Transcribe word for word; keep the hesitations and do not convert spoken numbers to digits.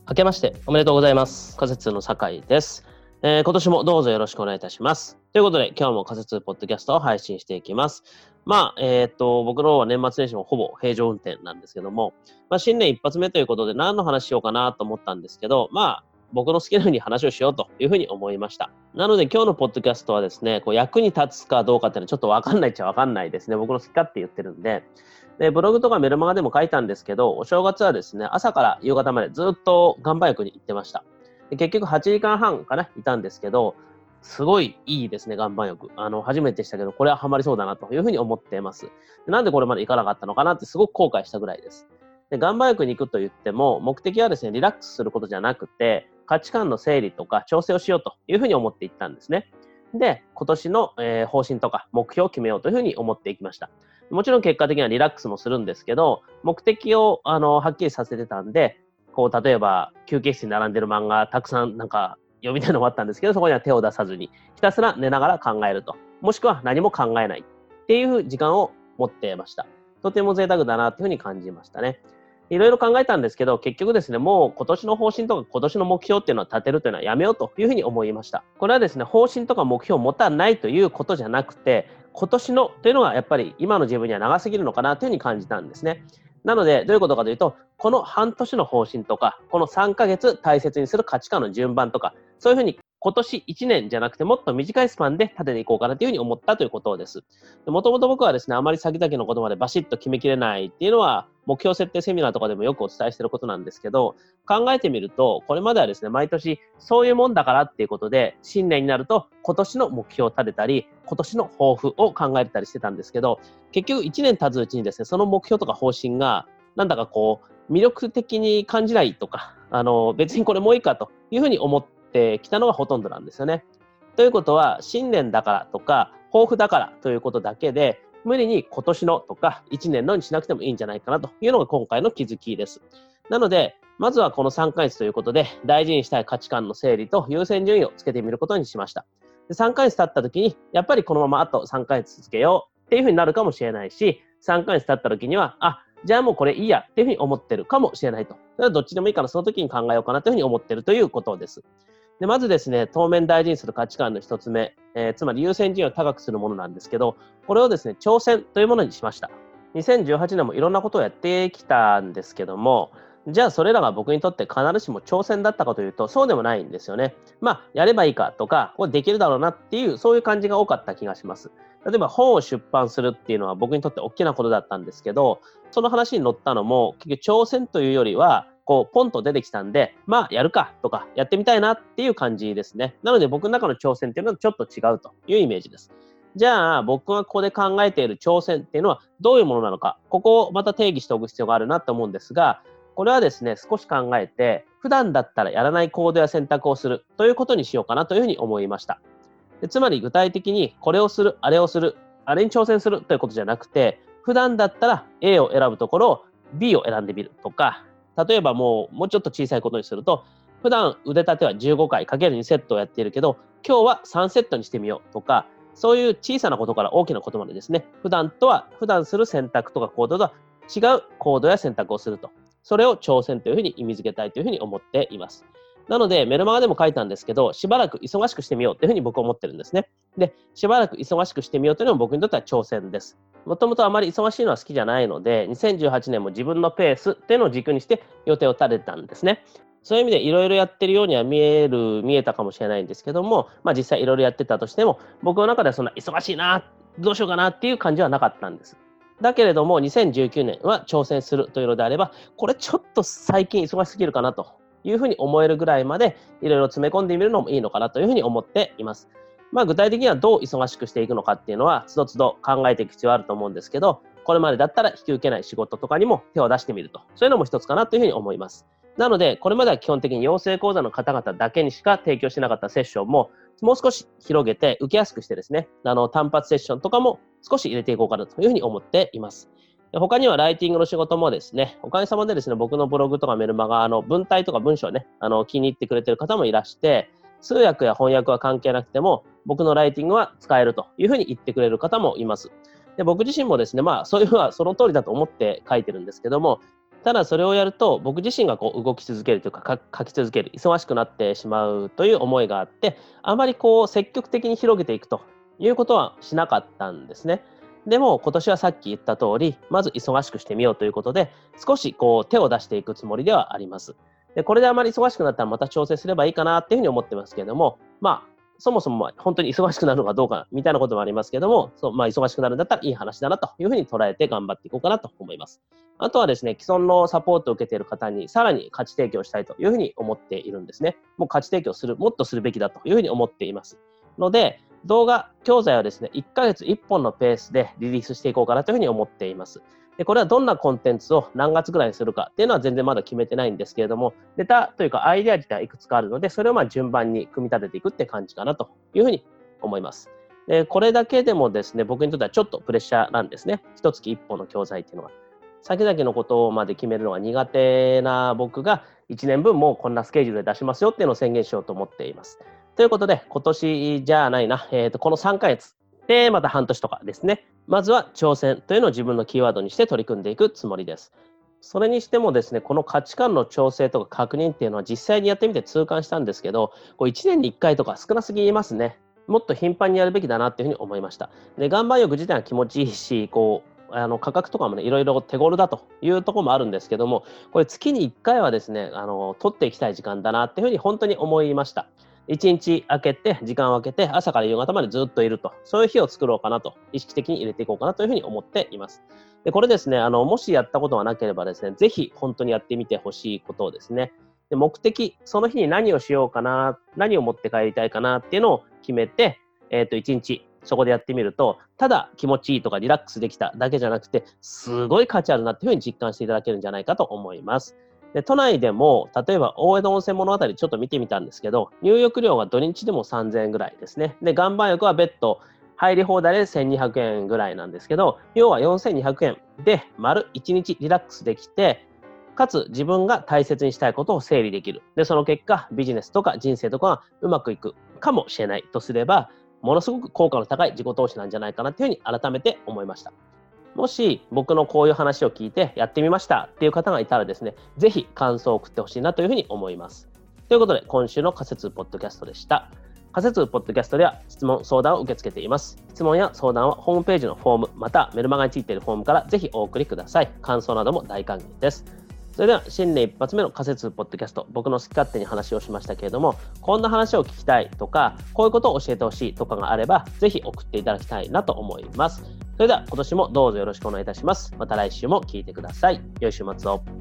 明けましておめでとうございます。仮説の酒井です、えー、今年もどうぞよろしくお願いいたします。ということで今日も仮説ポッドキャストを配信していきます。まあえー、っと僕の方は年末年始もほぼ平常運転なんですけども、まあ、新年一発目ということで何の話しようかなと思ったんですけど、まあ僕の好きなように話をしようというふうに思いました。なので今日のポッドキャストはですね、こう役に立つかどうかっていうのはちょっと分かんないっちゃ分かんないですね。僕の好き勝手言ってるんで。で、ブログとかメルマガでも書いたんですけど、お正月はですね、朝から夕方までずっと岩盤浴に行ってました。で結局はちじかんはんかな、いたんですけど、すごいいいですね、岩盤浴。あの、初めてでしたけど、これはハマりそうだなというふうに思っています。でなんでこれまで行かなかったのかなってすごく後悔したぐらいです。で岩盤浴に行くと言っても、目的はですね、リラックスすることじゃなくて、価値観の整理とか調整をしようというふうに思って行ったんですね。で、今年の、えー方針とか目標を決めようというふうに思っていきました。もちろん結果的にはリラックスもするんですけど、目的をあのはっきりさせてたんで、こう例えば休憩室に並んでる漫画たくさんなんか読みたいのもあったんですけど、そこには手を出さずにひたすら寝ながら考えると、もしくは何も考えないっていう時間を持っていました。とても贅沢だなというふうに感じましたね。いろいろ考えたんですけど、結局ですね、もう今年の方針とか今年の目標っていうのを立てるというのはやめようというふうに思いました。これはですね、方針とか目標を持たないということじゃなくて、今年のというのがやっぱり今の自分には長すぎるのかなというふうに感じたんですね。なので、どういうことかというと、この半年の方針とか、このさんかげつ大切にする価値観の順番とか、そういうふうに今年いちねんじゃなくてもっと短いスパンで立てていこうかなというふうに思ったということです。もともと僕はですね、あまり先々のことまでバシッと決めきれないっていうのは、目標設定セミナーとかでもよくお伝えしていることなんですけど、考えてみると、これまではですね、毎年そういうもんだからっていうことで、新年になると今年の目標を立てたり、今年の抱負を考えてたりしてたんですけど、結局いちねん経つうちにですね、その目標とか方針が、なんだかこう、魅力的に感じないとか、あの、別にこれもういいかというふうに思ってきたのがほとんどなんですよね。ということは、新年だからとか、抱負だからということだけで、無理に今年のとかいちねんのにしなくてもいいんじゃないかなというのが今回の気づきです。なので、まずはこのさんかげつということで、大事にしたい価値観の整理と優先順位をつけてみることにしました。でさんかげつ経った時に、やっぱりこのままあとさんかげつ続けようっていうふうになるかもしれないし、さんかげつ経った時には、あ、じゃあもうこれいいやっていうふうに思ってるかもしれないと。それはどっちでもいいからその時に考えようかなというふうに思ってるということです。でまずですね、当面大事にする価値観の一つ目、えーつまり優先順位を高くするものなんですけど、これをですね、挑戦というものにしました。にせんじゅうはちねんもいろんなことをやってきたんですけども、じゃあそれらが僕にとって必ずしも挑戦だったかというと、そうでもないんですよね。まあ、やればいいかとか、これできるだろうなっていう、そういう感じが多かった気がします。例えば本を出版するっていうのは僕にとって大きなことだったんですけど、その話に乗ったのも、結局挑戦というよりは、こう、ポンと出てきたんで、まあ、やるかとか、やってみたいなっていう感じですね。なので、僕の中の挑戦っていうのはちょっと違うというイメージです。じゃあ、僕がここで考えている挑戦っていうのはどういうものなのか、ここをまた定義しておく必要があるなと思うんですが、これはですね、少し考えて、普段だったらやらない行動や選択をするということにしようかなというふうに思いました。でつまり、具体的にこれをする、あれをする、あれに挑戦するということじゃなくて、普段だったら A を選ぶところを B を選んでみるとか、例えばもう、もうちょっと小さいことにすると、普段腕立てはじゅうごかいかけるにセットをやっているけど、今日はさんセットにしてみようとか、そういう小さなことから大きなことまでですね、普段とは、普段する選択とか行動とは違う行動や選択をすると。それを挑戦というふうに意味付けたいというふうに思っています。なので、メルマガでも書いたんですけど、しばらく忙しくしてみようというふうに僕は思ってるんですね。で、しばらく忙しくしてみようというのも僕にとっては挑戦です。もともとあまり忙しいのは好きじゃないので、にせんじゅうはちねんも自分のペースっていうのを軸にして予定を立てたんですね。そういう意味でいろいろやってるようには見える、見えたかもしれないんですけども、まあ実際いろいろやってたとしても、僕の中ではそんな忙しいな、どうしようかなっていう感じはなかったんです。だけれども、にせんじゅうきゅうねんは挑戦するというのであれば、これちょっと最近忙しすぎるかなというふうに思えるぐらいまで、いろいろ詰め込んでみるのもいいのかなというふうに思っています。まあ具体的にはどう忙しくしていくのかっていうのは、つどつど考えていく必要あると思うんですけど、これまでだったら引き受けない仕事とかにも手を出してみると。そういうのも一つかなというふうに思います。なので、これまでは基本的に養成講座の方々だけにしか提供してなかったセッションも、もう少し広げて受けやすくしてですね、あの単発セッションとかも少し入れていこうかなというふうに思っています。他にはライティングの仕事もですね、おかげさまでですね、僕のブログとかメルマガの文体とか文章をね、あの気に入ってくれてる方もいらして、通訳や翻訳は関係なくても、僕のライティングは使えるというふうに言ってくれる方もいます。で僕自身もですね、まあそういうのはその通りだと思って書いてるんですけども、 ただそれをやると僕自身がこう動き続けるというか書き続ける、忙しくなってしまうという思いがあって、あまりこう積極的に広げていくということはしなかったんですね。でも今年はさっき言った通り、まず忙しくしてみようということで、少しこう手を出していくつもりではあります。で、これであまり忙しくなったらまた調整すればいいかなっていうふうに思ってますけれども、まあ、そもそも本当に忙しくなるのかどうかみたいなこともありますけども、そう、まあ、忙しくなるんだったらいい話だなというふうに捉えて頑張っていこうかなと思います。あとはですね、既存のサポートを受けている方にさらに価値提供したいというふうに思っているんですね。もう価値提供する、もっとするべきだというふうに思っていますので、動画教材はですね、いっかげついっぽんのペースでリリースしていこうかなというふうに思っています。で、これはどんなコンテンツを何月ぐらいにするかっていうのは全然まだ決めてないんですけれども、ネタというかアイデア自体はいくつかあるので、それをまあ順番に組み立てていくって感じかなというふうに思います。で、これだけでもですね、僕にとってはちょっとプレッシャーなんですね。一月一本の教材っていうのは。先々のことまで決めるのが苦手な僕がいちねんぶんもうこんなスケジュールで出しますよっていうのを宣言しようと思っています。ということで、今年じゃないな、えーと、このさんかげつでまた半年とかですね、まずは挑戦というのを自分のキーワードにして取り組んでいくつもりです。それにしてもですね、この価値観の調整とか確認っていうのは実際にやってみて痛感したんですけど、こういちねんにいっかいとか少なすぎますね。もっと頻繁にやるべきだなっていうふうに思いました。で、岩盤浴自体は気持ちいいし、こう、あの価格とかもね、いろいろ手頃だというところもあるんですけども、これ月にいっかいはですね、あの取っていきたい時間だなっていうふうに本当に思いました。いちにち空けて、時間を空けて、朝から夕方までずっといると、そういう日を作ろうかなと、意識的に入れていこうかなというふうに思っています。で、これですね、あの、もしやったことがなければですね、ぜひ本当にやってみてほしいことをですね、で、目的、その日に何をしようかな、何を持って帰りたいかなっていうのを決めて、えっと、いちにち、そこでやってみると、ただ気持ちいいとかリラックスできただけじゃなくて、すごい価値あるなっていうふうに実感していただけるんじゃないかと思います。で、都内でも、例えば大江戸温泉物語ちょっと見てみたんですけど、入浴料が土日でもさんぜんえんぐらいですね。で、岩盤浴は別途入り放題でせんにひゃくえんぐらいなんですけど、要はよんせんにひゃくえんで丸いちにちリラックスできて、かつ自分が大切にしたいことを整理できる。で、その結果、ビジネスとか人生とかがうまくいくかもしれないとすれば、ものすごく効果の高い自己投資なんじゃないかなというふうに改めて思いました。もし僕のこういう話を聞いてやってみましたっていう方がいたらですね、ぜひ感想を送ってほしいなというふうに思います。ということで、今週の仮説ポッドキャストでした。仮説ポッドキャストでは質問、相談を受け付けています。質問や相談はホームページのフォーム、またメルマガについているフォームからぜひお送りください。感想なども大歓迎です。それでは新年一発目の仮説ポッドキャスト、僕の好き勝手に話をしましたけれども、こんな話を聞きたいとか、こういうことを教えてほしいとかがあれば、ぜひ送っていただきたいなと思います。それでは今年もどうぞよろしくお願いいたします。また来週も聞いてください。良い週末を。